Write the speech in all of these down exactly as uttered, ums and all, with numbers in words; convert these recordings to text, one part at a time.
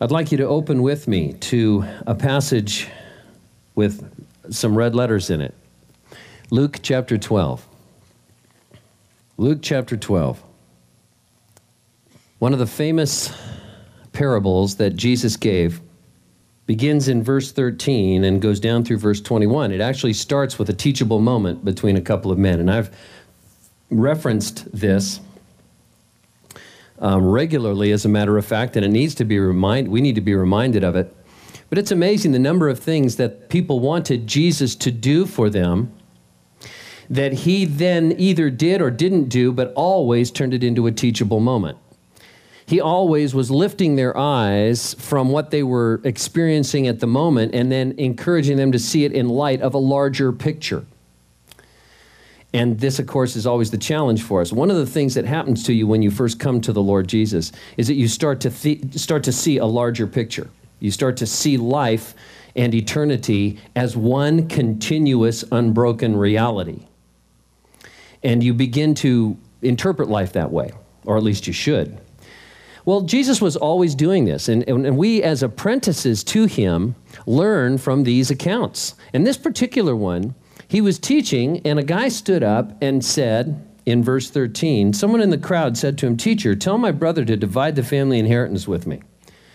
I'd like you to open with me to a passage with some red letters in it. Luke chapter twelve. Luke chapter twelve. One of the famous parables that Jesus gave begins in verse thirteen and goes down through verse twenty-one. It actually starts with a teachable moment between a couple of men. And I've referenced this um, regularly, as a matter of fact, and it needs to be remind. we need to be reminded of it. But it's amazing the number of things that people wanted Jesus to do for them that he then either did or didn't do, but always turned it into a teachable moment. He always was lifting their eyes from what they were experiencing at the moment and then encouraging them to see it in light of a larger picture. And this, of course, is always the challenge for us. One of the things that happens to you when you first come to the Lord Jesus is that you start to th- start to see a larger picture. You start to see life and eternity as one continuous, unbroken reality. And you begin to interpret life that way, or at least you should. Well, Jesus was always doing this, and, and we as apprentices to him learn from these accounts. And this particular one, he was teaching, and a guy stood up and said, in verse thirteen, someone in the crowd said to him, "Teacher, tell my brother to divide the family inheritance with me."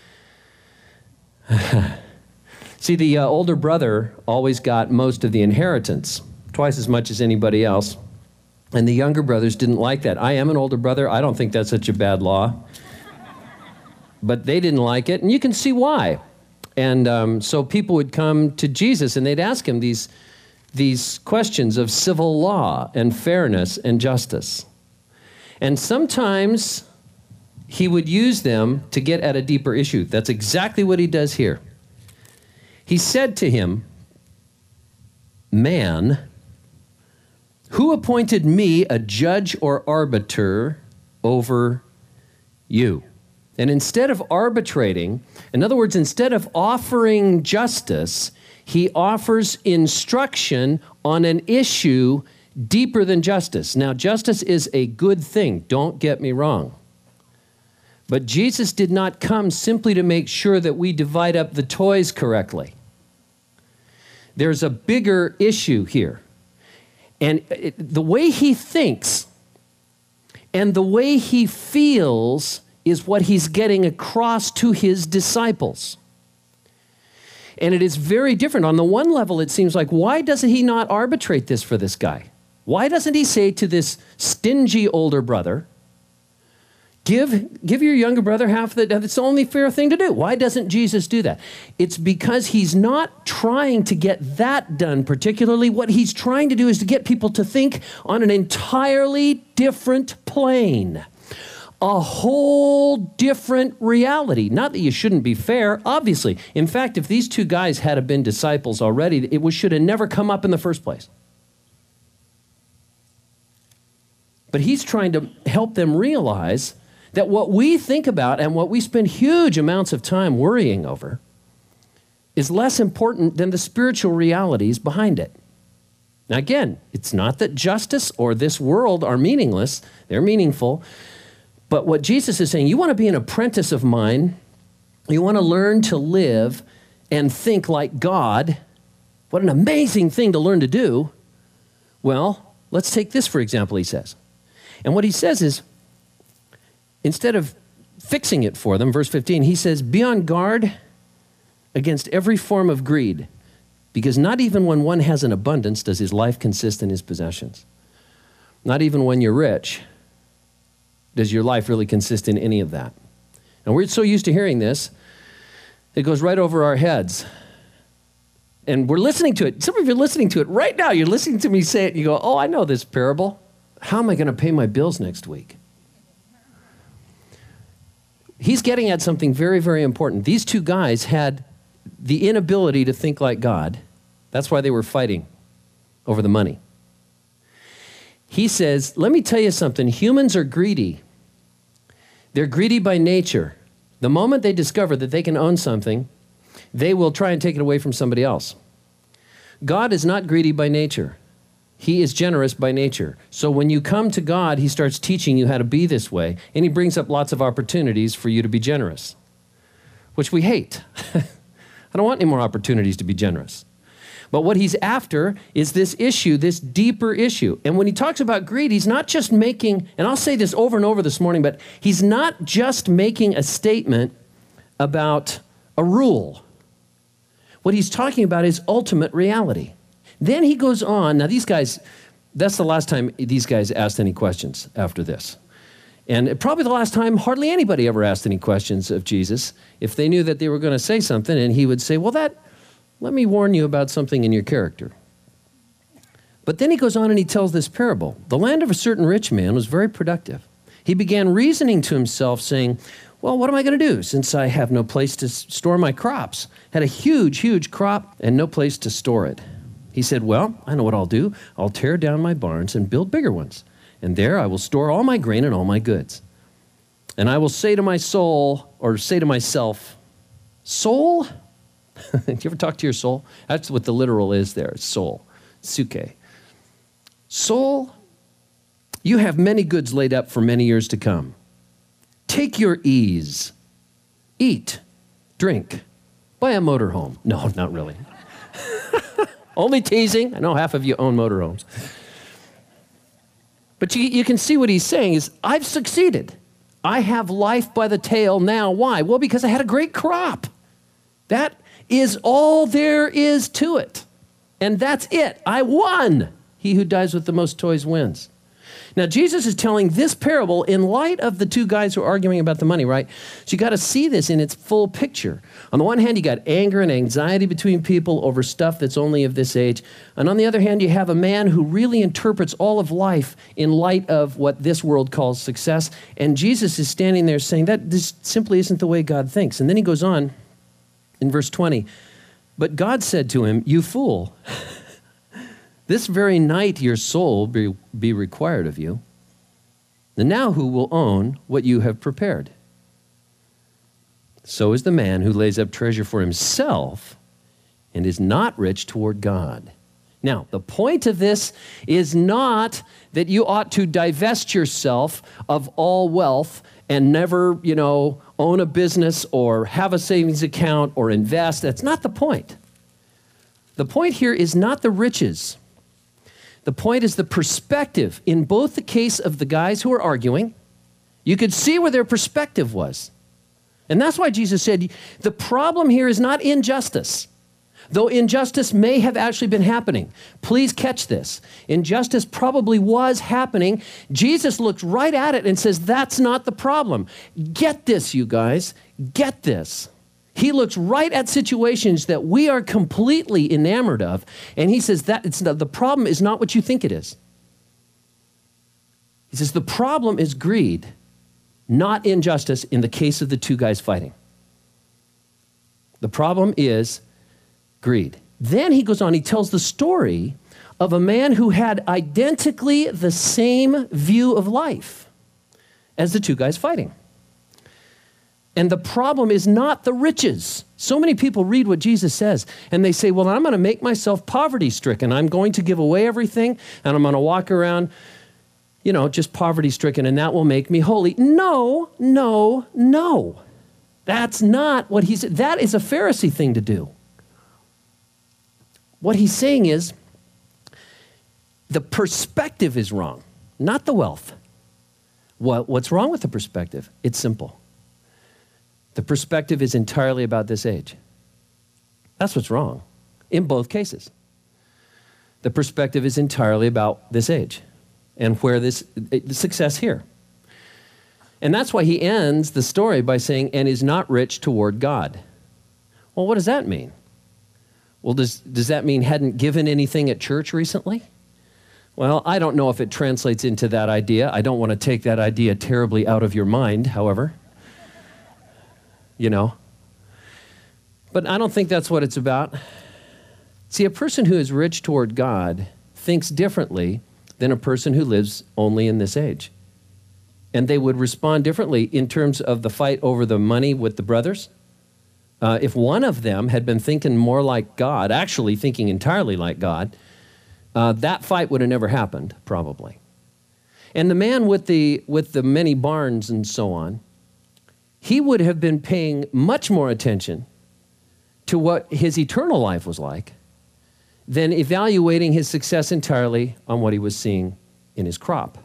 See, the uh, older brother always got most of the inheritance, twice as much as anybody else. And the younger brothers didn't like that. I am an older brother. I don't think that's such a bad law. But they didn't like it, and you can see why. And um, so people would come to Jesus, and they'd ask him these, these questions of civil law and fairness and justice. And sometimes he would use them to get at a deeper issue. That's exactly what he does here. He said to him, "Man, who appointed me a judge or arbiter over you?" And instead of arbitrating, in other words, instead of offering justice, he offers instruction on an issue deeper than justice. Now, justice is a good thing, don't get me wrong. But Jesus did not come simply to make sure that we divide up the toys correctly. There's a bigger issue here. And it, the way he thinks and the way he feels is what he's getting across to his disciples. And it is very different. On the one level, it seems like, why doesn't he not arbitrate this for this guy? Why doesn't he say to this stingy older brother, give, give your younger brother half the, that's the only fair thing to do. Why doesn't Jesus do that? It's because he's not trying to get that done particularly. What he's trying to do is to get people to think on an entirely different plane. A whole different reality. Not that you shouldn't be fair, obviously. In fact, if these two guys had been disciples already, it should have never come up in the first place. But he's trying to help them realize that what we think about and what we spend huge amounts of time worrying over is less important than the spiritual realities behind it. Now again, it's not that justice or this world are meaningless. They're meaningful. But what Jesus is saying, you want to be an apprentice of mine, you want to learn to live and think like God. What an amazing thing to learn to do. Well, let's take this for example, he says. And what he says is, instead of fixing it for them, verse fifteen, he says, be on guard against every form of greed, because not even when one has an abundance does his life consist in his possessions. Not even when you're rich does your life really consist in any of that. And we're so used to hearing this, it goes right over our heads. And we're listening to it. Some of you are listening to it right now. You're listening to me say it, and you go, oh, I know this parable. How am I going to pay my bills next week? He's getting at something very, very important. These two guys had the inability to think like God. That's why they were fighting over the money. He says, let me tell you something. Humans are greedy. They're greedy by nature. The moment they discover that they can own something, they will try and take it away from somebody else. God is not greedy by nature. He is generous by nature. So when you come to God, he starts teaching you how to be this way, and he brings up lots of opportunities for you to be generous. which we hate. I don't want any more opportunities to be generous. But what he's after is this issue, this deeper issue. And when he talks about greed, he's not just making, and I'll say this over and over this morning, but he's not just making a statement about a rule. What he's talking about is ultimate reality. Then he goes on. Now these guys, that's the last time these guys asked any questions after this. And probably the last time hardly anybody ever asked any questions of Jesus if they knew that they were going to say something, and he would say, well, that, let me warn you about something in your character. But then he goes on and he tells this parable. The land of a certain rich man was very productive. He began reasoning to himself, saying, well, what am I going to do since I have no place to store my crops? Had a huge, huge crop and no place to store it. He said, well, I know what I'll do. I'll tear down my barns and build bigger ones. And there I will store all my grain and all my goods. And I will say to my soul, or say to myself, soul? Do you ever talk to your soul? That's what the literal is there, soul, suke. Soul, you have many goods laid up for many years to come. Take your ease. Eat, drink, buy a motorhome. No, not really. Only teasing. I know half of you own motorhomes. But you, you can see what he's saying is, I've succeeded. I have life by the tail now. Why? Well, because I had a great crop. That is all there is to it. And that's it. I won. He who dies with the most toys wins. Now, Jesus is telling this parable in light of the two guys who are arguing about the money, right? So you got to see this in its full picture. On the one hand, you got anger and anxiety between people over stuff that's only of this age. And on the other hand, you have a man who really interprets all of life in light of what this world calls success. And Jesus is standing there saying that this simply isn't the way God thinks. And then he goes on in verse twenty, but God said to him, you fool, this very night your soul be, be required of you. And now who will own what you have prepared? So is the man who lays up treasure for himself and is not rich toward God. Now, the point of this is not that you ought to divest yourself of all wealth and never, you know, own a business or have a savings account or invest. That's not the point. The point here is not the riches. The point is the perspective. In both the case of the guys who are arguing, you could see where their perspective was. And that's why Jesus said, the problem here is not injustice. Though injustice may have actually been happening. Please catch this. Injustice probably was happening. Jesus looks right at it and says, that's not the problem. Get this, you guys. Get this. He looks right at situations that we are completely enamored of, and he says that it's not, the problem is not what you think it is. He says the problem is greed, not injustice in the case of the two guys fighting. The problem is greed. Then he goes on, he tells the story of a man who had identically the same view of life as the two guys fighting. And the problem is not the riches. So many people read what Jesus says, and they say, well, I'm going to make myself poverty-stricken. I'm going to give away everything, and I'm going to walk around, you know, just poverty-stricken, and that will make me holy. No, no, no. That's not what he said. That is a Pharisee thing to do. What he's saying is, the perspective is wrong, not the wealth. What, what's wrong with the perspective? It's simple. The perspective is entirely about this age. That's what's wrong in both cases. The perspective is entirely about this age and where this the success here. And that's why he ends the story by saying, and is not rich toward God. Well, what does that mean? Well, does, does that mean hadn't given anything at church recently? Well, I don't know if it translates into that idea. I don't want to take that idea terribly out of your mind, however. You know. But I don't think that's what it's about. See, a person who is rich toward God thinks differently than a person who lives only in this age. And they would respond differently in terms of the fight over the money with the brothers. Uh, if one of them had been thinking more like God, actually thinking entirely like God, uh, that fight would have never happened, probably. And the man with the with the many barns and so on, he would have been paying much more attention to what his eternal life was like than evaluating his success entirely on what he was seeing in his crop.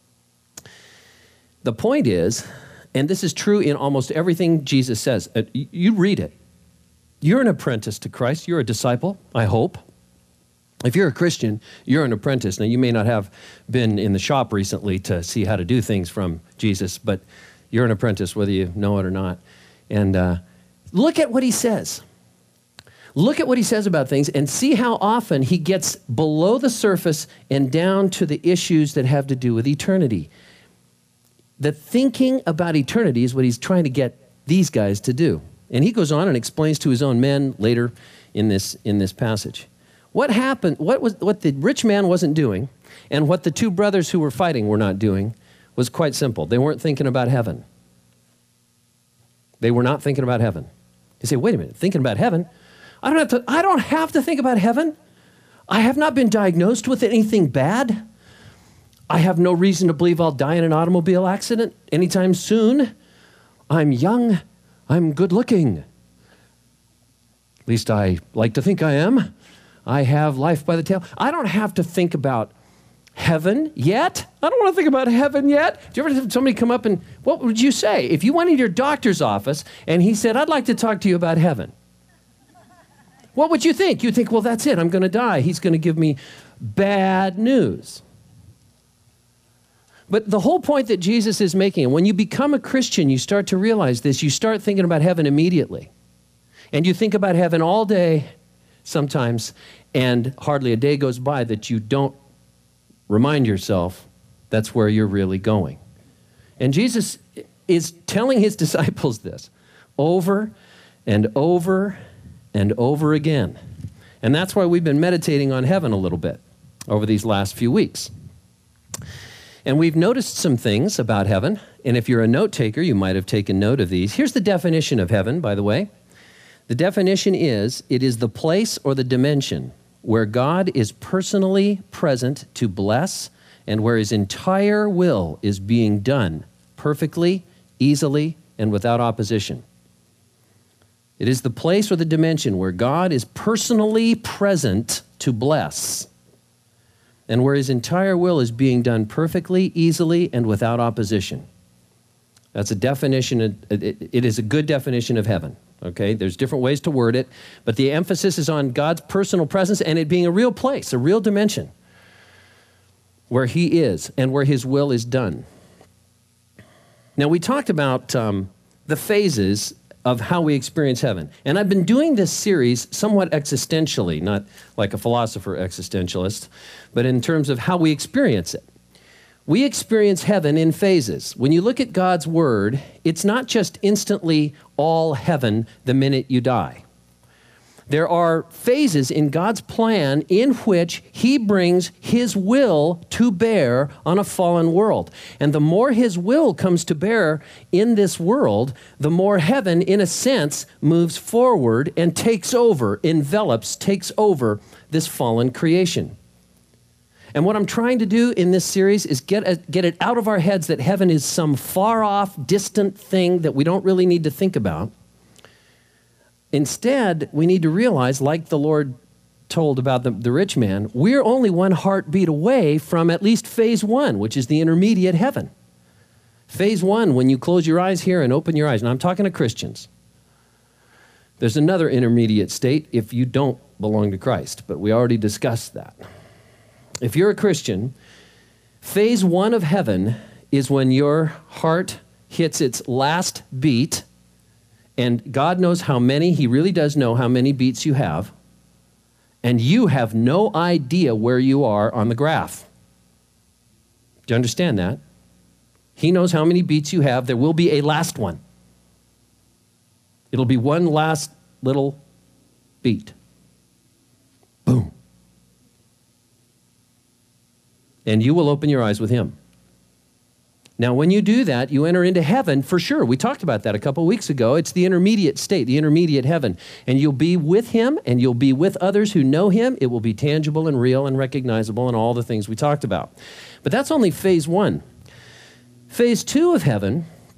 The point is, and this is true in almost everything Jesus says, uh, you read it. You're an apprentice to Christ. You're a disciple, I hope. If you're a Christian, you're an apprentice. Now, you may not have been in the shop recently to see how to do things from Jesus, but you're an apprentice whether you know it or not. And uh, look at what he says. Look at what he says about things and see how often he gets below the surface and down to the issues that have to do with eternity. The thinking about eternity is what he's trying to get these guys to do. And he goes on and explains to his own men later in this, in this passage. What happened, what, was, what the rich man wasn't doing and what the two brothers who were fighting were not doing was quite simple. They weren't thinking about heaven. They were not thinking about heaven. You say, wait a minute, thinking about heaven? I don't have to, I don't have to think about heaven. I have not been diagnosed with anything bad. I have no reason to believe I'll die in an automobile accident anytime soon. I'm young. I'm good looking. At least I like to think I am. I have life by the tail. I don't have to think about heaven yet. I don't want to think about heaven yet. Do you ever have somebody come up and, what would you say? If you went into your doctor's office and he said, I'd like to talk to you about heaven. What would you think? You'd think, well, that's it. I'm going to die. He's going to give me bad news. But the whole point that Jesus is making, and when you become a Christian, you start to realize this. You start thinking about heaven immediately. And you think about heaven all day sometimes, and hardly a day goes by that you don't remind yourself that's where you're really going. And Jesus is telling his disciples this over and over and over again. And that's why we've been meditating on heaven a little bit over these last few weeks. And we've noticed some things about heaven, and if you're a note taker, you might have taken note of these. Here's the definition of heaven, by the way. The definition is, it is the place or the dimension where God is personally present to bless and where his entire will is being done perfectly, easily, and without opposition. It is the place or the dimension where God is personally present to bless and where his entire will is being done perfectly, easily, and without opposition. That's a definition, it is a good definition of heaven, okay? There's different ways to word it, but the emphasis is on God's personal presence and it being a real place, a real dimension where he is and where his will is done. Now, we talked about um, the phases of how we experience heaven. And I've been doing this series somewhat existentially, not like a philosopher existentialist, but in terms of how we experience it. We experience heaven in phases. When you look at God's word, it's not just instantly all heaven the minute you die. There are phases in God's plan in which he brings his will to bear on a fallen world. And the more his will comes to bear in this world, the more heaven, in a sense, moves forward and takes over, envelops, takes over this fallen creation. And what I'm trying to do in this series is get, a, get it out of our heads that heaven is some far-off, distant thing that we don't really need to think about. Instead, we need to realize, like the Lord told about the, the rich man, we're only one heartbeat away from at least phase one, which is the intermediate heaven. Phase one, when you close your eyes here and open your eyes, and I'm talking to Christians, there's another intermediate state if you don't belong to Christ, but we already discussed that. If you're a Christian, phase one of heaven is when your heart hits its last beat. And God knows how many, he really does know how many beats you have. And you have no idea where you are on the graph. Do you understand that? He knows how many beats you have. There will be a last one. It'll be one last little beat. Boom. And you will open your eyes with him. Now, when you do that, you enter into heaven for sure. We talked about that a couple of weeks ago. It's the intermediate state, the intermediate heaven. And you'll be with him, and you'll be with others who know him. It will be tangible and real and recognizable and all the things we talked about. But that's only phase one. Phase two of heaven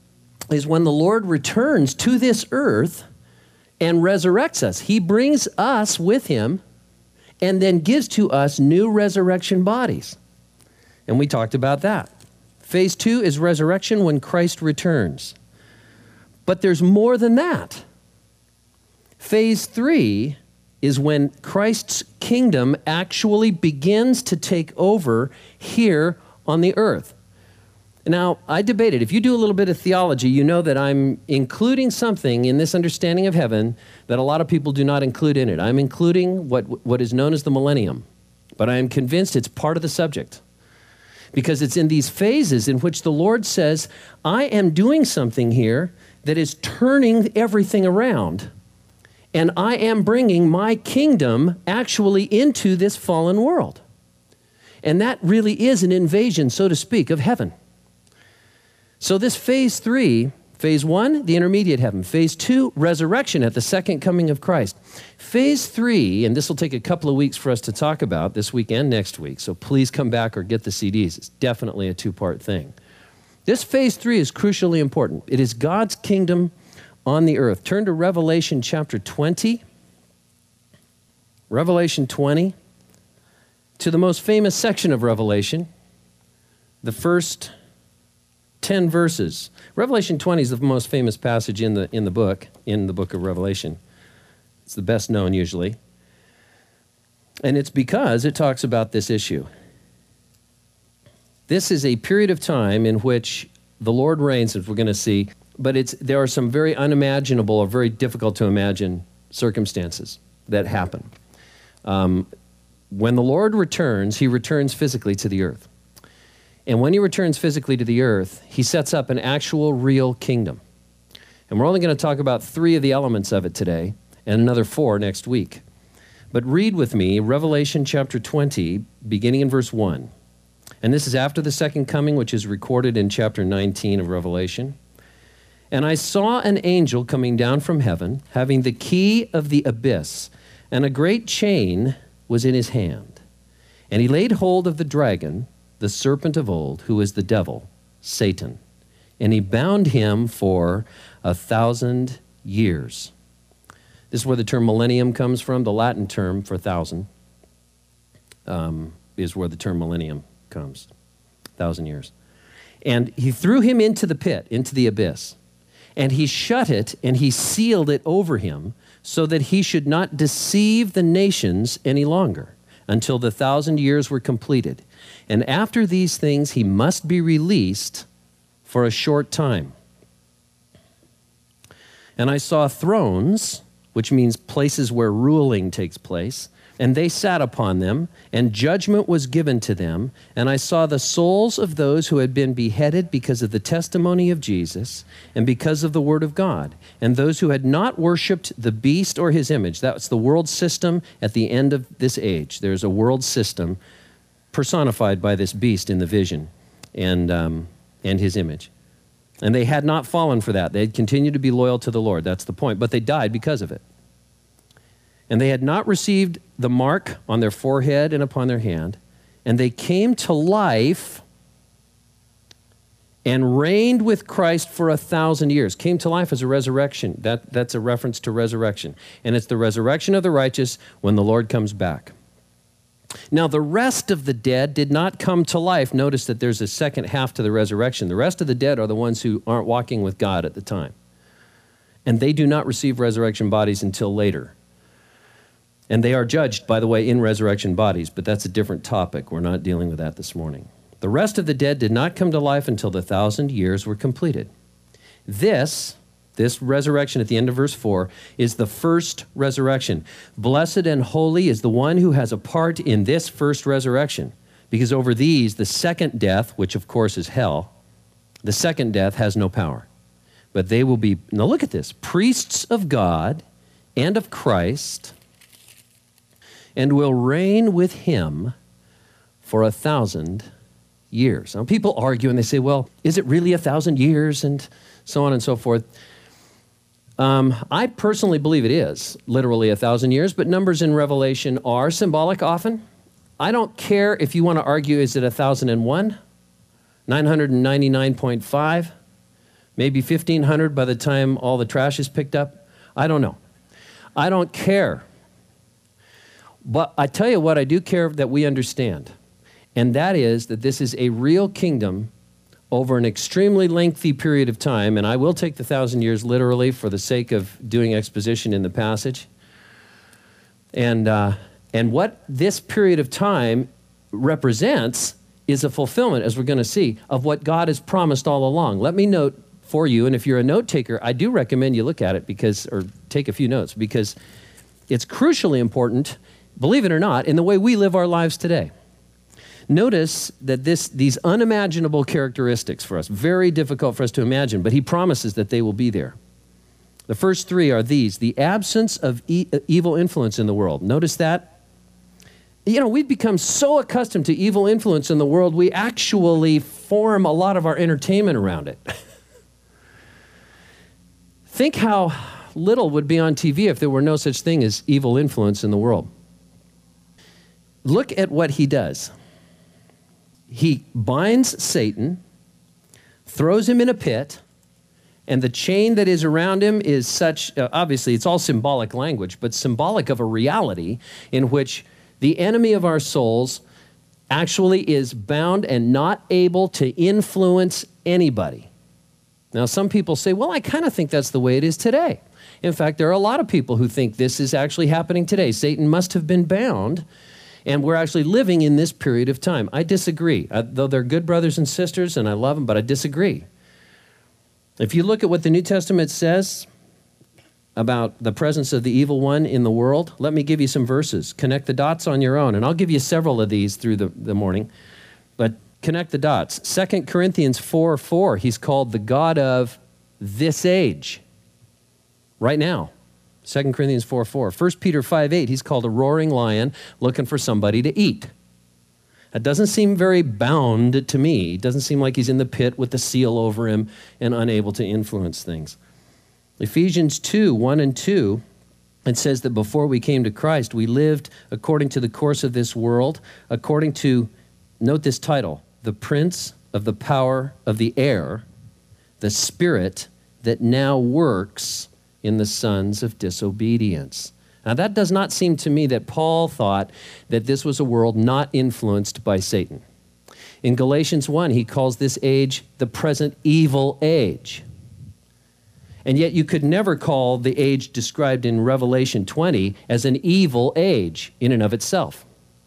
is when the Lord returns to this earth and resurrects us. He brings us with him and then gives to us new resurrection bodies. And we talked about that. Phase two is resurrection when Christ returns. But there's more than that. Phase three is when Christ's kingdom actually begins to take over here on the earth. Now, I debated. If you do a little bit of theology, you know that I'm including something in this understanding of heaven that a lot of people do not include in it. I'm including what, what is known as the millennium, but I am convinced it's part of the subject because it's in these phases in which the Lord says, I am doing something here that is turning everything around, and I am bringing my kingdom actually into this fallen world. And that really is an invasion, so to speak, of heaven. So this phase three, phase one, the intermediate heaven. Phase two, resurrection at the second coming of Christ. Phase three, and this will take a couple of weeks for us to talk about this week and next week, so please come back or get the C Ds. It's definitely a two-part thing. This phase three is crucially important. It is God's kingdom on the earth. Turn to Revelation chapter twenty. Revelation twenty, to the most famous section of Revelation, the first ten verses. Revelation twenty is the most famous passage in the in the book, in the book of Revelation. It's the best known usually. And it's because it talks about this issue. This is a period of time in which the Lord reigns, as we're going to see, but it's there are some very unimaginable or very difficult to imagine circumstances that happen. Um, when the Lord returns, he returns physically to the earth. And when he returns physically to the earth, he sets up an actual real kingdom. And we're only going to talk about three of the elements of it today and another four next week. But read with me Revelation chapter twenty, beginning in verse one. And this is after the second coming, which is recorded in chapter nineteen of Revelation. And I saw an angel coming down from heaven, having the key of the abyss, and a great chain was in his hand. And he laid hold of the dragon, the serpent of old, who is the devil, Satan, and he bound him for a thousand years. This is where the term millennium comes from. The Latin term for thousand um, is where the term millennium comes, thousand years. And he threw him into the pit, into the abyss, and he shut it and he sealed it over him so that he should not deceive the nations any longer until the thousand years were completed. And after these things, he must be released for a short time. And I saw thrones, which means places where ruling takes place, and they sat upon them, and judgment was given to them. And I saw the souls of those who had been beheaded because of the testimony of Jesus and because of the word of God, and those who had not worshipped the beast or his image. That's the world system at the end of this age. There's a world system personified by this beast in the vision and, um, and his image. And they had not fallen for that. They had continued to be loyal to the Lord. That's the point. But they died because of it. And they had not received the mark on their forehead and upon their hand. And they came to life and reigned with Christ for a thousand years. Came to life as a resurrection. That, that's a reference to resurrection. And it's the resurrection of the righteous when the Lord comes back. Now, the rest of the dead did not come to life. Notice that there's a second half to the resurrection. The rest of the dead are the ones who aren't walking with God at the time. And they do not receive resurrection bodies until later. And they are judged, by the way, in resurrection bodies, but that's a different topic. We're not dealing with that this morning. The rest of the dead did not come to life until the thousand years were completed. This, this resurrection at the end of verse four, is the first resurrection. Blessed and holy is the one who has a part in this first resurrection, because over these, the second death, which of course is hell, the second death has no power. But they will be, now look at this, priests of God and of Christ, and will reign with him for a thousand years. Now, people argue and they say, well, is it really a thousand years? And so on and so forth. Um, I personally believe it is literally a thousand years, but numbers in Revelation are symbolic often. I don't care if you want to argue, is it one thousand one, nine hundred ninety-nine point five, Maybe fifteen hundred by the time all the trash is picked up. I don't know. I don't care. But I tell you what I do care that we understand, and that is that this is a real kingdom over an extremely lengthy period of time, and I will take the thousand years literally for the sake of doing exposition in the passage. And, uh, and what this period of time represents is a fulfillment, as we're going to see, of what God has promised all along. Let me note for you, and if you're a note taker, I do recommend you look at it because, or take a few notes, because it's crucially important, believe it or not, in the way we live our lives today. Notice that this, these unimaginable characteristics for us, very difficult for us to imagine, but he promises that they will be there. The first three are these: the absence of e- evil influence in the world. Notice that? You know, we've become so accustomed to evil influence in the world, we actually form a lot of our entertainment around it. Think how little would be on T V if there were no such thing as evil influence in the world. Look at what he does. He binds Satan, throws him in a pit, and the chain that is around him is such, uh, obviously it's all symbolic language, but symbolic of a reality in which the enemy of our souls actually is bound and not able to influence anybody. Now, some people say, well, I kind of think that's the way it is today. In fact, there are a lot of people who think this is actually happening today. Satan must have been bound, and we're actually living in this period of time. I disagree. I, though they're good brothers and sisters, and I love them, but I disagree. If you look at what the New Testament says about the presence of the evil one in the world, let me give you some verses. Connect the dots on your own, and I'll give you several of these through the, the morning, but connect the dots. Second Corinthians four four, he's called the God of this age, right now. Second Corinthians four four. First Peter five eight, he's called a roaring lion looking for somebody to eat. That doesn't seem very bound to me. It doesn't seem like he's in the pit with the seal over him and unable to influence things. Ephesians two one and two, it says that before we came to Christ, we lived according to the course of this world, according to, note this title, the prince of the power of the air, the spirit that now works in the sons of disobedience. Now, that does not seem to me that Paul thought that this was a world not influenced by Satan. In Galatians one, he calls this age the present evil age. And yet you could never call the age described in Revelation twenty as an evil age in and of itself.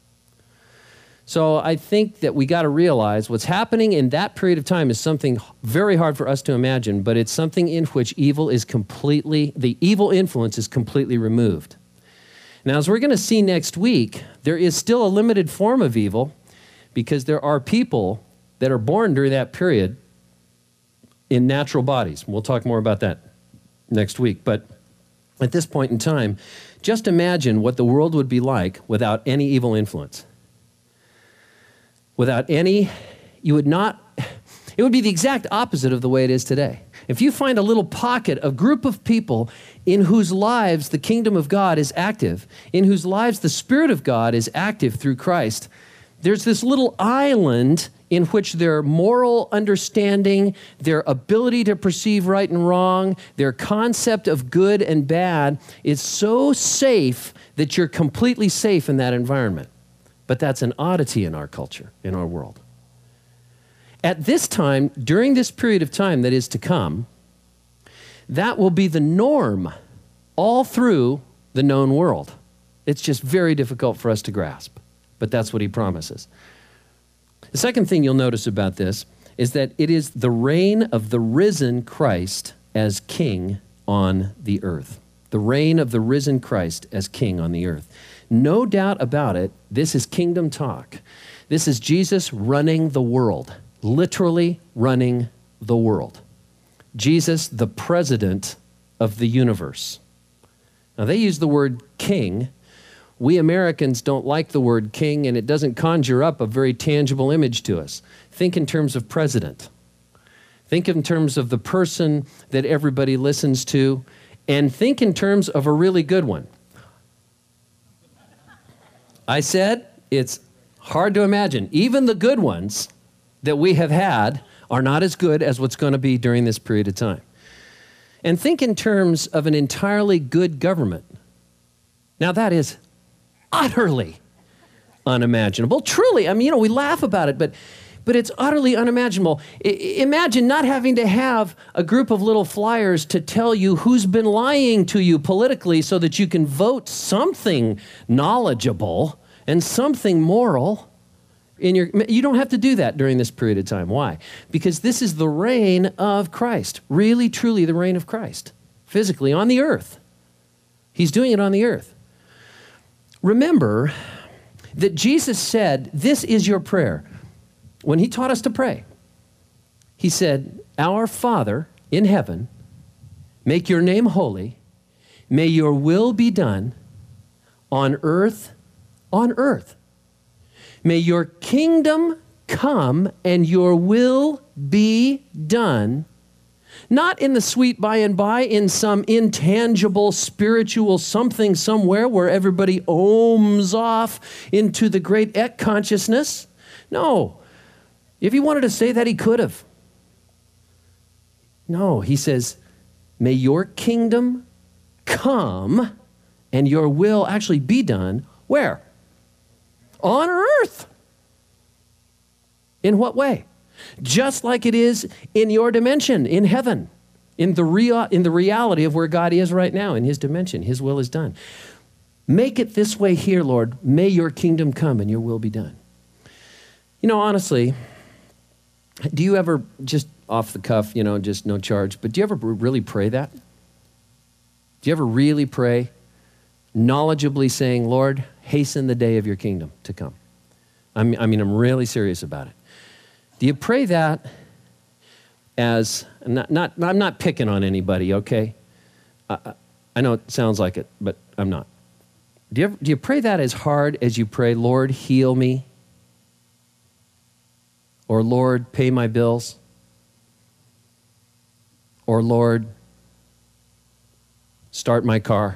So I think that we got to realize what's happening in that period of time is something very hard for us to imagine, but it's something in which evil is completely, the evil influence is completely removed. Now, as we're going to see next week, there is still a limited form of evil because there are people that are born during that period in natural bodies. We'll talk more about that next week. But at this point in time, just imagine what the world would be like without any evil influence. Without any, you would not, it would be the exact opposite of the way it is today. If you find a little pocket, a group of people in whose lives the kingdom of God is active, in whose lives the Spirit of God is active through Christ, there's this little island in which their moral understanding, their ability to perceive right and wrong, their concept of good and bad is so safe that you're completely safe in that environment. But that's an oddity in our culture, in our world. At this time, during this period of time that is to come, that will be the norm all through the known world. It's just very difficult for us to grasp, but that's what he promises. The second thing you'll notice about this is that it is the reign of the risen Christ as king on the earth. The reign of the risen Christ as king on the earth. No doubt about it, this is kingdom talk. This is Jesus running the world, literally running the world. Jesus, the president of the universe. Now, they use the word king. We Americans don't like the word king, and it doesn't conjure up a very tangible image to us. Think in terms of president. Think in terms of the person that everybody listens to, and think in terms of a really good one. I said it's hard to imagine. Even the good ones that we have had are not as good as what's going to be during this period of time. And think in terms of an entirely good government. Now that is utterly unimaginable. Truly, I mean, you know, we laugh about it, but but it's utterly unimaginable. I, imagine not having to have a group of little flyers to tell you who's been lying to you politically so that you can vote something knowledgeable and something moral. In your, you don't have to do that during this period of time. Why? Because this is the reign of Christ. Really, truly the reign of Christ. Physically on the earth. He's doing it on the earth. Remember that Jesus said, this is your prayer. When he taught us to pray, he said, our Father in heaven, make your name holy. May your will be done on earth, on earth. May your kingdom come and your will be done, not in the sweet by and by, in some intangible spiritual something somewhere where everybody ohms off into the great ek consciousness. No. If he wanted to say that, he could have. No, he says, may your kingdom come and your will actually be done. Where? On earth. In what way? Just like it is in your dimension, in heaven, in the real, in the reality of where God is right now, in his dimension. His will is done. Make it this way here, Lord. May your kingdom come and your will be done. You know, honestly, do you ever, just off the cuff, you know, just no charge, but do you ever really pray that? Do you ever really pray, knowledgeably saying, Lord, hasten the day of your kingdom to come? I mean, I mean, I'm really serious about it. Do you pray that as, not, not, I'm not picking on anybody, okay? I, I know it sounds like it, but I'm not. Do you, ever, do you pray that as hard as you pray, Lord, heal me? Or Lord, pay my bills? Or Lord, start my car?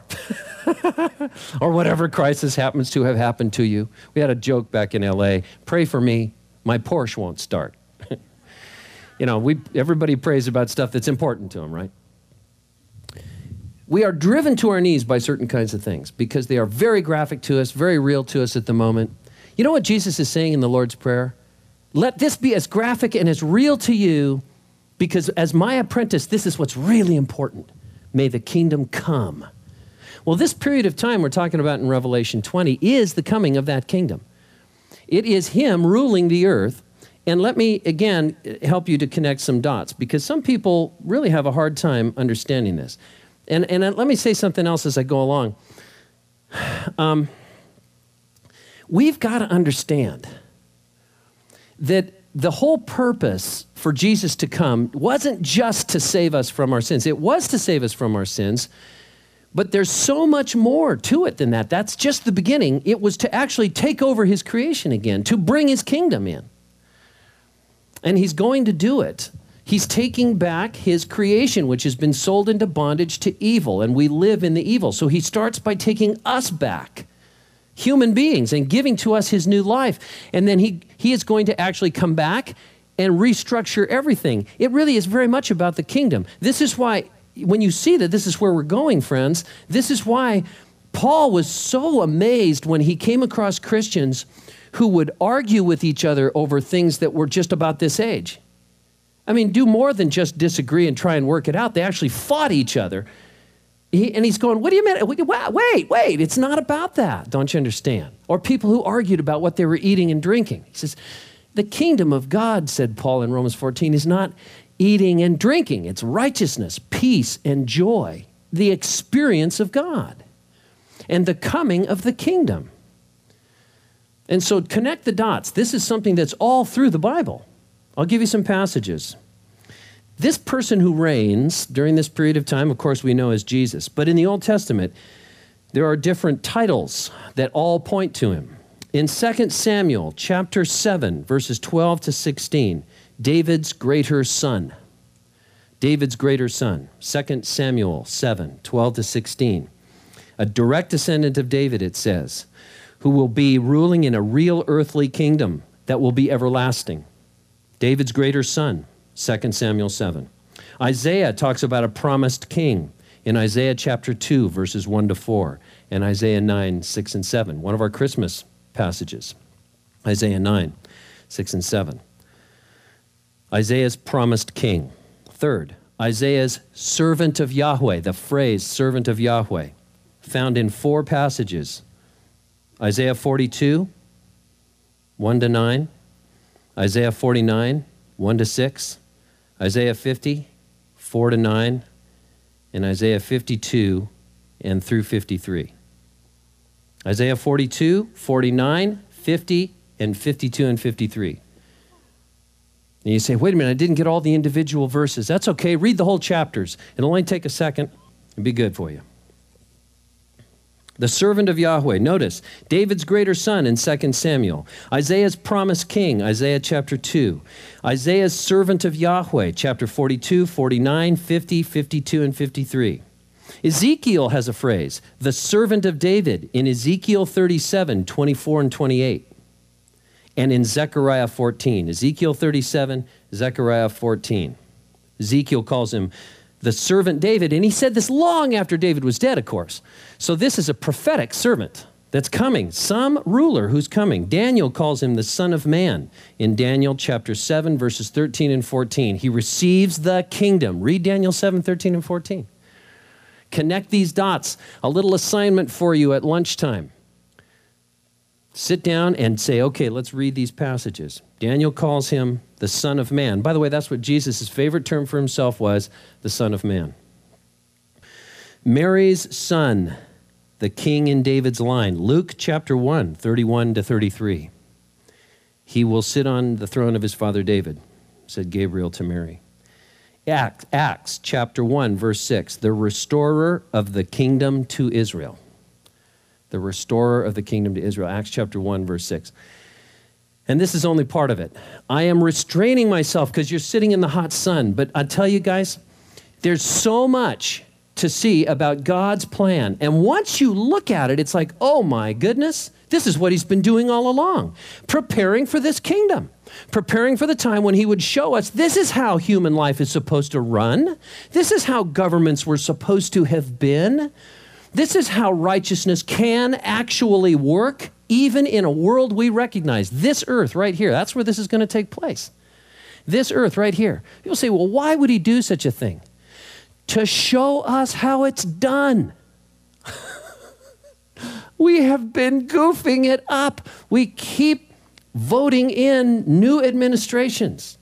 Or whatever crisis happens to have happened to you. We had a joke back in L A, pray for me, my Porsche won't start. You know, we everybody prays about stuff that's important to them, right? We are driven to our knees by certain kinds of things because they are very graphic to us, very real to us at the moment. You know what Jesus is saying in the Lord's Prayer? Let this be as graphic and as real to you because as my apprentice, this is what's really important. May the kingdom come. Well, this period of time we're talking about in Revelation twenty is the coming of that kingdom. It is him ruling the earth. And let me, again, help you to connect some dots because some people really have a hard time understanding this. And, and let me say something else as I go along. Um, we've got to understand that the whole purpose for Jesus to come wasn't just to save us from our sins. It was to save us from our sins, but there's so much more to it than that. That's just the beginning. It was to actually take over his creation again, to bring his kingdom in. And he's going to do it. He's taking back his creation, which has been sold into bondage to evil, and we live in the evil. So he starts by taking us back, human beings, and giving to us his new life. And then he, he is going to actually come back and restructure everything. It really is very much about the kingdom. This is why, when you see that this is where we're going, friends, this is why Paul was so amazed when he came across Christians who would argue with each other over things that were just about this age. I mean, do more than just disagree and try and work it out. They actually fought each other. He, and he's going, what do you mean? Wait, wait, it's not about that. Don't you understand? Or people who argued about what they were eating and drinking. He says, the kingdom of God, said Paul in Romans fourteen, is not eating and drinking. It's righteousness, peace, and joy. The experience of God and the coming of the kingdom. And so connect the dots. This is something that's all through the Bible. I'll give you some passages. This person who reigns during this period of time, of course, we know as Jesus. But in the Old Testament, there are different titles that all point to him. In Second Samuel chapter seven, verses twelve to sixteen, David's greater son. David's greater son. Second Samuel seven, twelve to sixteen. A direct descendant of David, it says, who will be ruling in a real earthly kingdom that will be everlasting. David's greater son. Second Samuel seven. Isaiah talks about a promised king in Isaiah chapter two, verses one to four, and Isaiah nine, six and seven, one of our Christmas passages. Isaiah nine, six and seven. Isaiah's promised king. Third, Isaiah's servant of Yahweh, the phrase servant of Yahweh, found in four passages. Isaiah forty-two, one to nine, Isaiah forty-nine, one to six, Isaiah fifty, four to nine, and Isaiah fifty-two and through fifty-three. Isaiah forty-two, forty-nine, fifty, and fifty-two and fifty-three. And you say, wait a minute, I didn't get all the individual verses. That's okay. Read the whole chapters. It'll only take a second. It'll be good for you. The servant of Yahweh. Notice, David's greater son in Second Samuel. Isaiah's promised king, Isaiah chapter two. Isaiah's servant of Yahweh, chapter forty-two, forty-nine, fifty, fifty-two, and fifty-three. Ezekiel has a phrase, the servant of David, in Ezekiel thirty-seven, twenty-four and twenty-eight. And in Zechariah fourteen. Ezekiel thirty-seven, Zechariah fourteen. Ezekiel calls him the servant David, and he said this long after David was dead, of course. So this is a prophetic servant that's coming, some ruler who's coming. Daniel calls him the Son of Man in Daniel chapter seven, verses thirteen and fourteen. He receives the kingdom. Read Daniel seven, thirteen and fourteen. Connect these dots. A little assignment for you at lunchtime. Sit down and say, okay, let's read these passages. Daniel calls him the Son of Man. By the way, that's what Jesus' favorite term for himself was, the Son of Man. Mary's son, the king in David's line. Luke chapter one, thirty-one to thirty-three. He will sit on the throne of his father David, said Gabriel to Mary. Acts, Acts chapter one, verse six, the restorer of the kingdom to Israel. The restorer of the kingdom to Israel. Acts chapter one, verse six. And this is only part of it. I am restraining myself because you're sitting in the hot sun. But I tell you guys, there's so much to see about God's plan. And once you look at it, it's like, oh my goodness, this is what he's been doing all along. Preparing for this kingdom. Preparing for the time when he would show us this is how human life is supposed to run. This is how governments were supposed to have been. This is how righteousness can actually work, even in a world we recognize. This earth right here, that's where this is going to take place. This earth right here. People say, well, why would he do such a thing? To show us how it's done. We have been goofing it up. We keep voting in new administrations.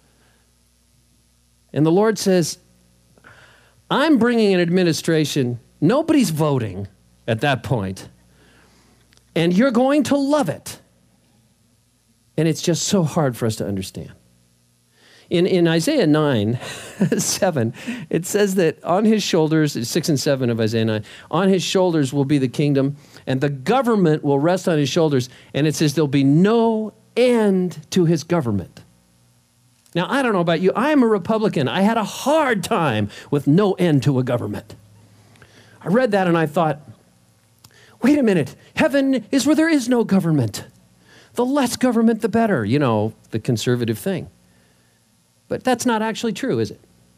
And the Lord says, I'm bringing an administration. Nobody's voting at that point. And you're going to love it. And it's just so hard for us to understand. In, in Isaiah nine, seven, it says that on his shoulders, six and seven of Isaiah nine, on his shoulders will be the kingdom, and the government will rest on his shoulders, and it says there'll be no end to his government. Now, I don't know about you. I'm a Republican. I had a hard time with no end to a government. I read that and I thought, wait a minute, heaven is where there is no government. The less government, the better, you know, the conservative thing. But that's not actually true, is it?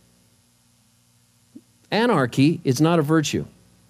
Anarchy is not a virtue.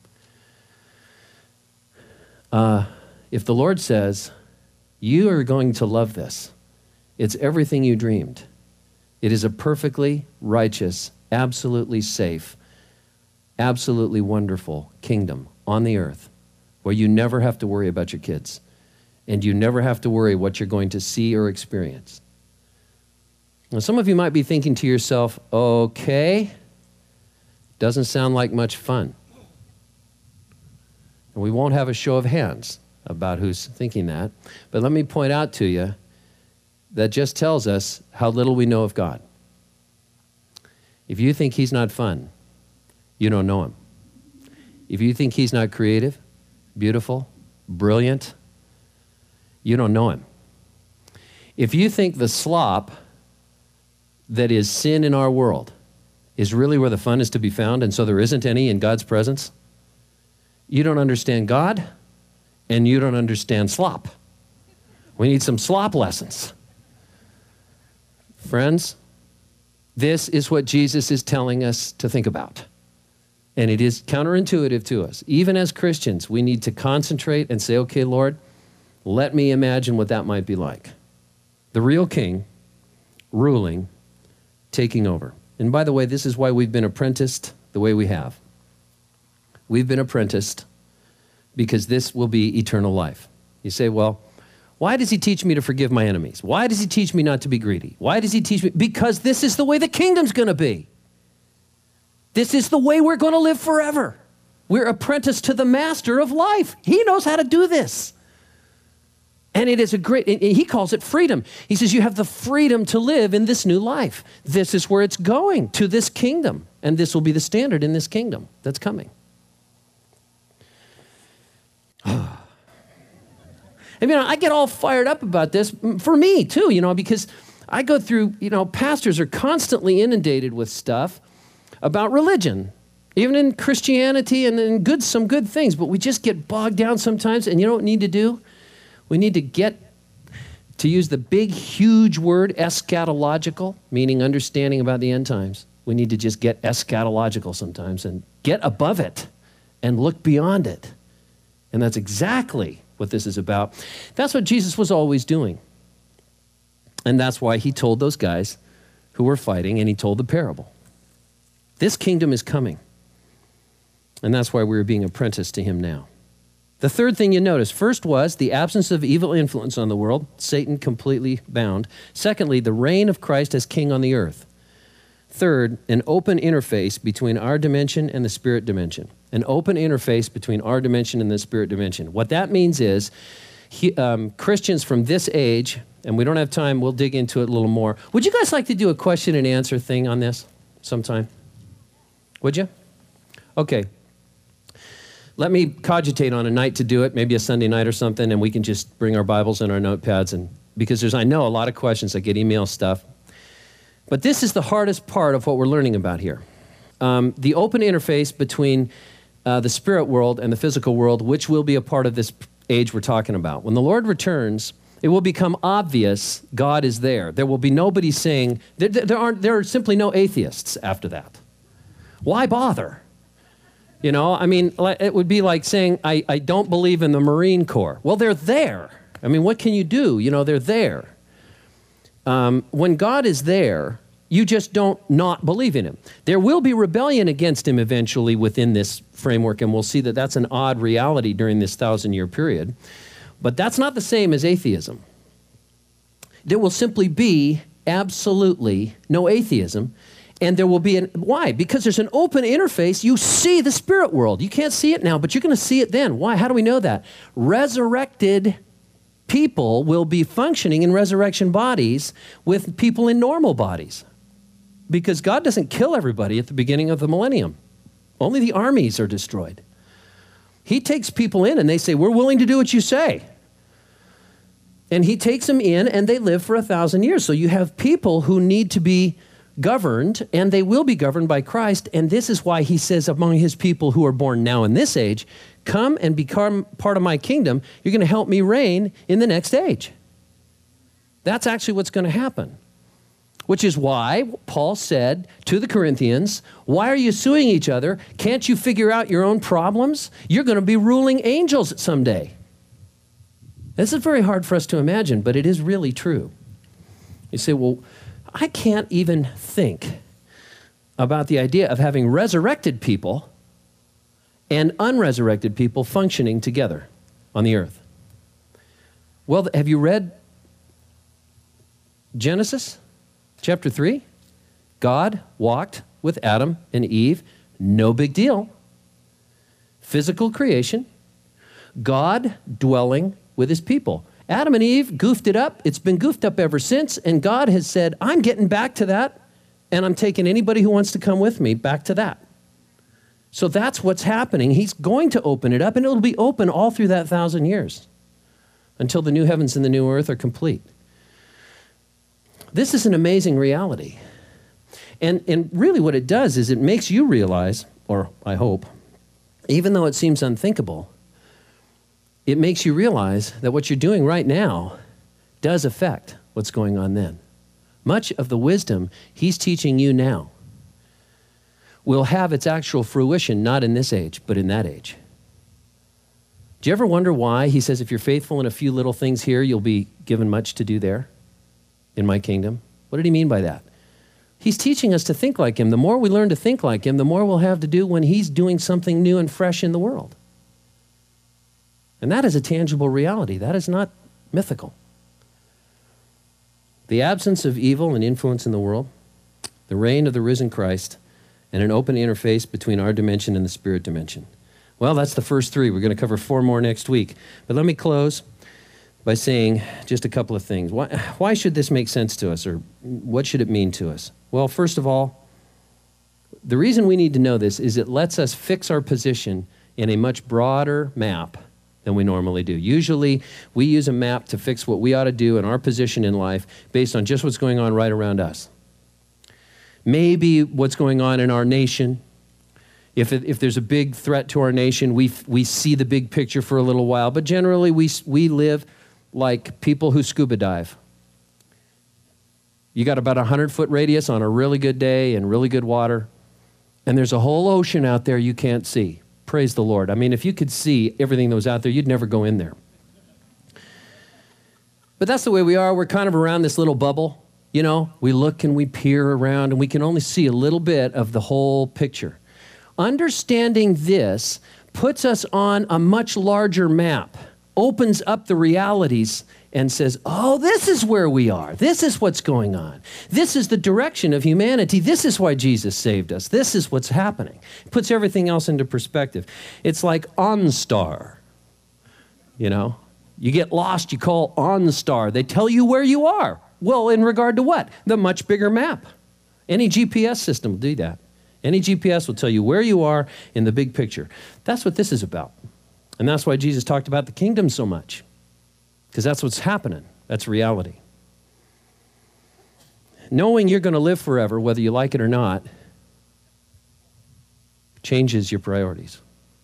Uh, if the Lord says, you are going to love this, it's everything you dreamed. It is a perfectly righteous, absolutely safe, absolutely wonderful kingdom on the earth where you never have to worry about your kids and you never have to worry what you're going to see or experience. Now, some of you might be thinking to yourself, okay, doesn't sound like much fun. And we won't have a show of hands about who's thinking that. But let me point out to you that just tells us how little we know of God. If you think he's not fun, you don't know him. If you think he's not creative, beautiful, brilliant, you don't know him. If you think the slop that is sin in our world is really where the fun is to be found, and so there isn't any in God's presence, you don't understand God, and you don't understand slop. We need some slop lessons. Friends, This is what Jesus is telling us to think about. And it is counterintuitive to us. Even as Christians, we need to concentrate and say, okay, Lord, let me imagine what that might be like. The real king ruling, taking over. And by the way, this is why we've been apprenticed the way we have. We've been apprenticed because this will be eternal life. You say, well, why does he teach me to forgive my enemies? Why does he teach me not to be greedy? Why does he teach me? Because this is the way the kingdom's going to be. This is the way we're going to live forever. We're apprenticed to the master of life. He knows how to do this. And it is a great, he calls it freedom. He says you have the freedom to live in this new life. This is where it's going, to this kingdom. And this will be the standard in this kingdom that's coming. I mean, I get all fired up about this, for me too, you know, because I go through, you know, pastors are constantly inundated with stuff about religion, even in Christianity and in good, some good things, but we just get bogged down sometimes, and you know what we need to do? We need to get, to use the big, huge word, eschatological, meaning understanding about the end times. We need to just get eschatological sometimes and get above it and look beyond it. And that's exactly what this is about. That's what Jesus was always doing. And that's why he told those guys who were fighting, and he told the parable. This kingdom is coming. And that's why we're being apprenticed to him now. The third thing you notice, first was the absence of evil influence on the world, Satan completely bound. Secondly, the reign of Christ as king on the earth. Third, an open interface between our dimension and the spirit dimension. An open interface between our dimension and the spirit dimension. What that means is he, um, Christians from this age, and we don't have time, we'll dig into it a little more. Would you guys like to do a question and answer thing on this sometime? Would you? Okay. Let me cogitate on a night to do it, maybe a Sunday night or something, and we can just bring our Bibles and our notepads, and because there's, I know, a lot of questions. I get email stuff. But this is the hardest part of what we're learning about here. Um, the open interface between uh, the spirit world and the physical world, which will be a part of this age we're talking about. When the Lord returns, it will become obvious God is there. There will be nobody saying, there, there, aren't, there are simply no atheists after that. Why bother? You know, I mean, it would be like saying, I, I don't believe in the Marine Corps. Well, they're there. I mean, what can you do? You know, they're there. Um, when God is there, you just don't not believe in him. There will be rebellion against him eventually within this framework, and we'll see that that's an odd reality during this thousand-year period. But that's not the same as atheism. There will simply be absolutely no atheism. And there will be an, why? Because there's an open interface. You see the spirit world. You can't see it now, but you're going to see it then. Why? How do we know that? Resurrected people will be functioning in resurrection bodies with people in normal bodies. Because God doesn't kill everybody at the beginning of the millennium. Only the armies are destroyed. He takes people in and they say, we're willing to do what you say. And he takes them in and they live for a thousand years. So you have people who need to be governed, and they will be governed by Christ, and this is why he says among his people who are born now in this age, come and become part of my kingdom. You're going to help me reign in the next age. That's actually what's going to happen, which is why Paul said to the Corinthians, why are you suing each other? Can't you figure out your own problems? You're going to be ruling angels someday. This is very hard for us to imagine, but it is really true. You say, well, I can't even think about the idea of having resurrected people and unresurrected people functioning together on the earth. Well, have you read Genesis chapter three? God walked with Adam and Eve. No big deal. Physical creation. God dwelling with his people. Adam and Eve goofed it up. It's been goofed up ever since, and God has said, I'm getting back to that, and I'm taking anybody who wants to come with me back to that. So that's what's happening. He's going to open it up, and it'll be open all through that thousand years until the new heavens and the new earth are complete. This is an amazing reality. And, and really what it does is it makes you realize, or I hope, even though it seems unthinkable, it makes you realize that what you're doing right now does affect what's going on then. Much of the wisdom he's teaching you now will have its actual fruition not in this age, but in that age. Do you ever wonder why he says, if you're faithful in a few little things here, you'll be given much to do there in my kingdom? What did he mean by that? He's teaching us to think like him. The more we learn to think like him, the more we'll have to do when he's doing something new and fresh in the world. And that is a tangible reality. That is not mythical. The absence of evil and influence in the world, the reign of the risen Christ, and an open interface between our dimension and the spirit dimension. Well, that's the first three. We're going to cover four more next week. But let me close by saying just a couple of things. Why, why should this make sense to us, or what should it mean to us? Well, first of all, the reason we need to know this is it lets us fix our position in a much broader map than we normally do. Usually, we use a map to fix what we ought to do in our position in life based on just what's going on right around us. Maybe what's going on in our nation. If, it, if there's a big threat to our nation, we, we see the big picture for a little while. But generally, we, we live like people who scuba dive. You got about a hundred-foot radius on a really good day and really good water, and there's a whole ocean out there you can't see. Praise the Lord. I mean, if you could see everything that was out there, you'd never go in there. But that's the way we are. We're kind of around this little bubble. You know, we look and we peer around, and we can only see a little bit of the whole picture. Understanding this puts us on a much larger map, opens up the realities and says, oh, this is where we are. This is what's going on. This is the direction of humanity. This is why Jesus saved us. This is what's happening. It puts everything else into perspective. It's like OnStar. You know, you get lost, you call OnStar. They tell you where you are. Well, in regard to what? The much bigger map. Any G P S system will do that. Any G P S will tell you where you are in the big picture. That's what this is about. And that's why Jesus talked about the kingdom so much. Because that's what's happening. That's reality. Knowing you're going to live forever, whether you like it or not, changes your priorities.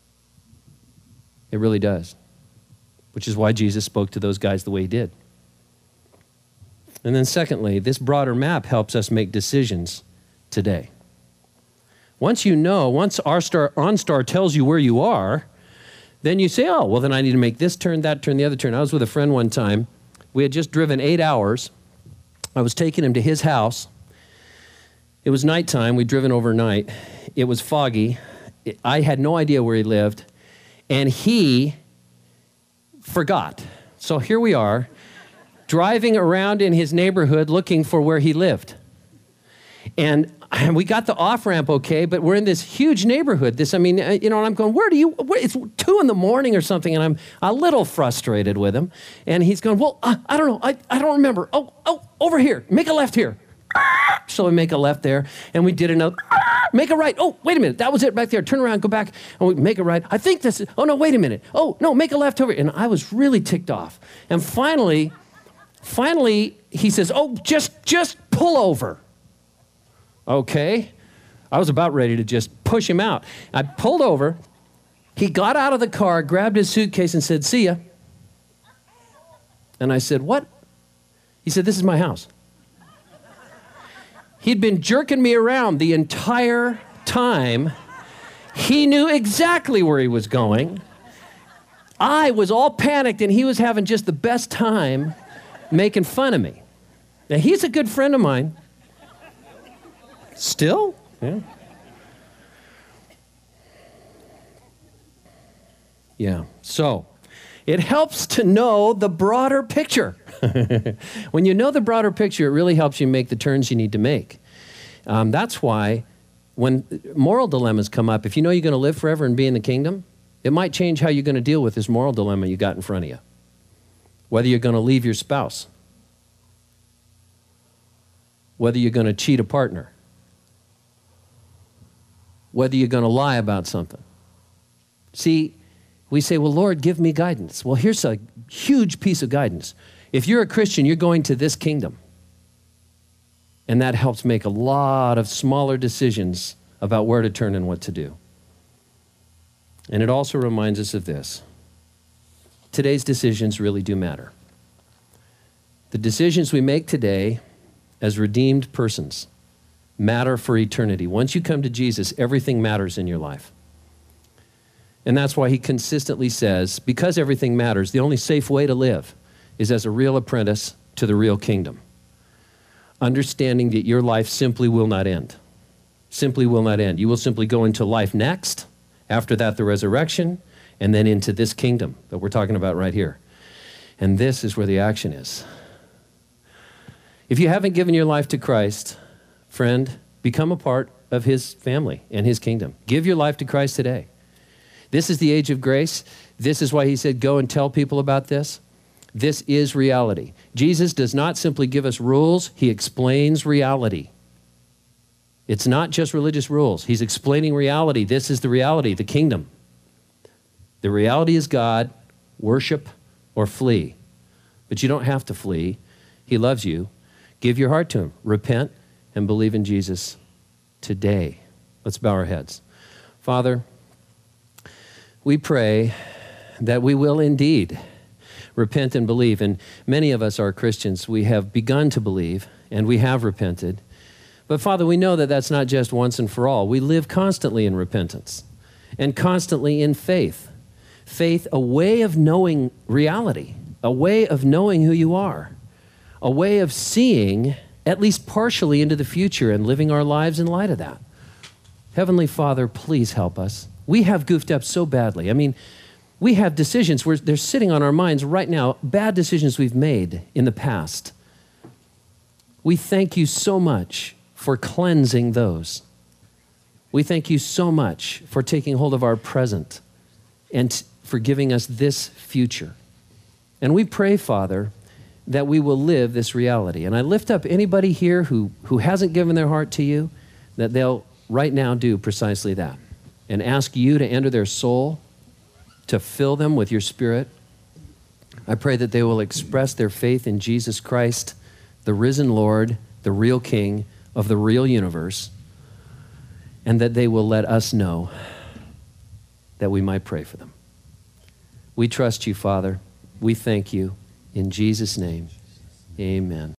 It really does. Which is why Jesus spoke to those guys the way he did. And then secondly, this broader map helps us make decisions today. Once you know, once our star, OnStar tells you where you are, then you say, oh, well, then I need to make this turn, that turn, the other turn. I was with a friend one time. We had just driven eight hours. I was taking him to his house. It was nighttime. We'd driven overnight. It was foggy. I had no idea where he lived. And he forgot. So here we are, driving around in his neighborhood looking for where he lived. And And we got the off-ramp okay, but we're in this huge neighborhood. This, I mean, you know, and I'm going, where do you, where, it's two in the morning or something, and I'm a little frustrated with him. And he's going, well, uh, I don't know, I, I don't remember. Oh, oh, over here, make a left here. So we make a left there, and we did another, make a right. Oh, wait a minute, that was it back there. Turn around, go back, and we make a right. I think this is, oh no, wait a minute. Oh, no, make a left over. And I was really ticked off. And finally, finally, he says, oh, just, just pull over. Okay, I was about ready to just push him out. I pulled over. He got out of the car, grabbed his suitcase, and said, see ya. And I said, what? He said, this is my house. He'd been jerking me around the entire time. He knew exactly where he was going. I was all panicked, and he was having just the best time making fun of me. Now, he's a good friend of mine. Still? Yeah. Yeah. So, it helps to know the broader picture. When you know the broader picture, it really helps you make the turns you need to make. Um, that's why when moral dilemmas come up, if you know you're going to live forever and be in the kingdom, it might change how you're going to deal with this moral dilemma you got in front of you. Whether you're going to leave your spouse, whether you're going to cheat a partner, whether you're going to lie about something. See, we say, well, Lord, give me guidance. Well, here's a huge piece of guidance. If you're a Christian, you're going to this kingdom. And that helps make a lot of smaller decisions about where to turn and what to do. And it also reminds us of this. Today's decisions really do matter. The decisions we make today as redeemed persons matter for eternity. Once you come to Jesus, everything matters in your life. And that's why he consistently says, because everything matters, the only safe way to live is as a real apprentice to the real kingdom. Understanding that your life simply will not end. Simply will not end. You will simply go into life next, after that the resurrection, and then into this kingdom that we're talking about right here. And this is where the action is. If you haven't given your life to Christ, friend, become a part of his family and his kingdom. Give your life to Christ today. This is the age of grace. This is why he said, go and tell people about this. This is reality. Jesus does not simply give us rules. He explains reality. It's not just religious rules. He's explaining reality. This is the reality, the kingdom. The reality is God, worship or flee. But you don't have to flee. He loves you. Give your heart to him. Repent and believe in Jesus today. Let's bow our heads. Father, we pray that we will indeed repent and believe. And many of us are Christians. We have begun to believe and we have repented. But Father, we know that that's not just once and for all. We live constantly in repentance and constantly in faith. Faith, a way of knowing reality, a way of knowing who you are, a way of seeing at least partially into the future and living our lives in light of that. Heavenly Father, please help us. We have goofed up so badly. I mean, we have decisions where they're sitting on our minds right now, bad decisions we've made in the past. We thank you so much for cleansing those. We thank you so much for taking hold of our present and for giving us this future. And we pray, Father, that we will live this reality. And I lift up anybody here who, who hasn't given their heart to you, that they'll right now do precisely that and ask you to enter their soul, to fill them with your Spirit. I pray that they will express their faith in Jesus Christ, the risen Lord, the real King of the real universe, and that they will let us know that we might pray for them. We trust you, Father. We thank you. In Jesus' name, amen.